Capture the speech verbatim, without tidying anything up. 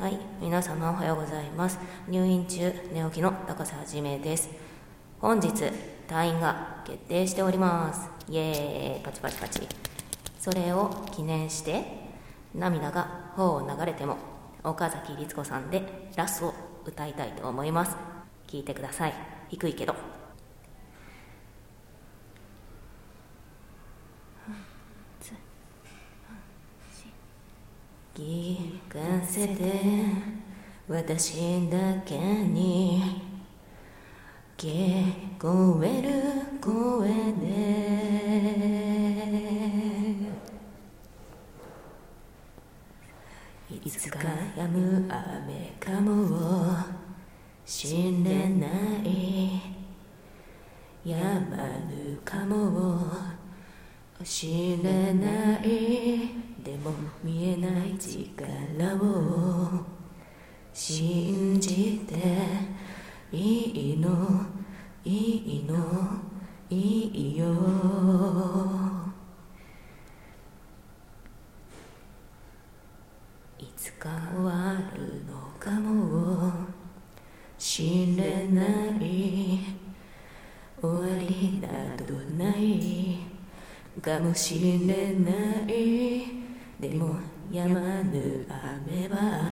はい、皆様おはようございます。入院中寝起きの高瀬はじめです。本日退院が決定しております。イエーイ、パチパチパチ。それを記念して涙が頬を流れても岡崎律子さんでラスを歌いたいと思います。聞いてください。低いけど。聞かせて私だけに聞こえる声でいつか止む雨かもしれない止まぬかもしれないでも見えない力を信じていいのいいのいいよいつか終わるのかもしれない終わりなどないかもしれないでも止まぬ雨は